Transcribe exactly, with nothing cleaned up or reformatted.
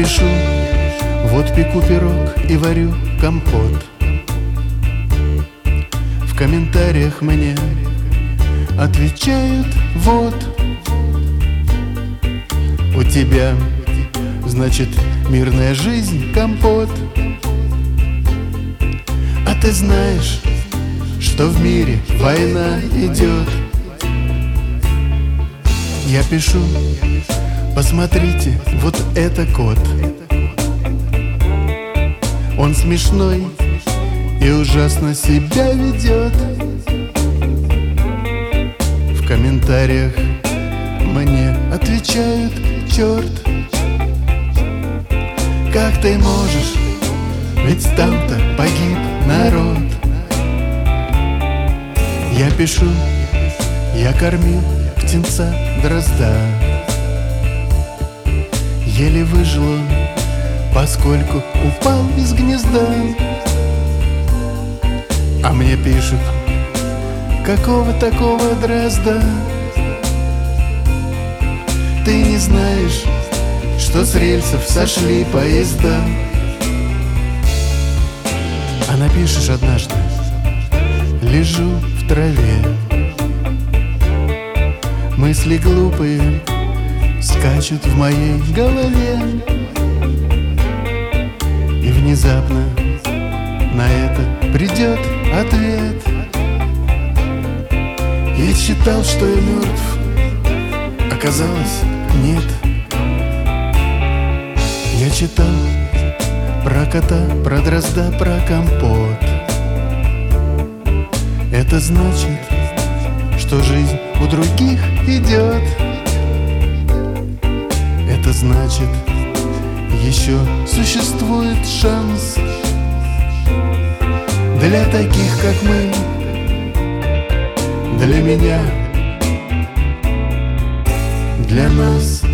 пишу, вот пеку пирог и варю компот. В комментариях мне отвечают: вот у тебя, значит, мирная жизнь, компот. А ты знаешь, что в мире война идет. Я пишу: посмотрите, вот это кот. Он смешной и ужасно себя ведет. В комментариях мне отвечают: черт, как ты можешь, ведь там-то погиб народ. Я пишу: я кормил птенца дрозда, еле выжил он, поскольку упал из гнезда. А мне пишут: какого такого дрозда? Ты не знаешь, что с рельсов сошли поезда. А напишешь однажды: лежу в траве, мысли глупые скачут в моей голове. И внезапно на это придет ответ. Я считал, что я мертв, оказалось, нет. Я читал про кота, про дрозда, про компот. Это значит, что жизнь у других идет. Это значит, еще существует шанс для таких, как мы, для меня, для нас.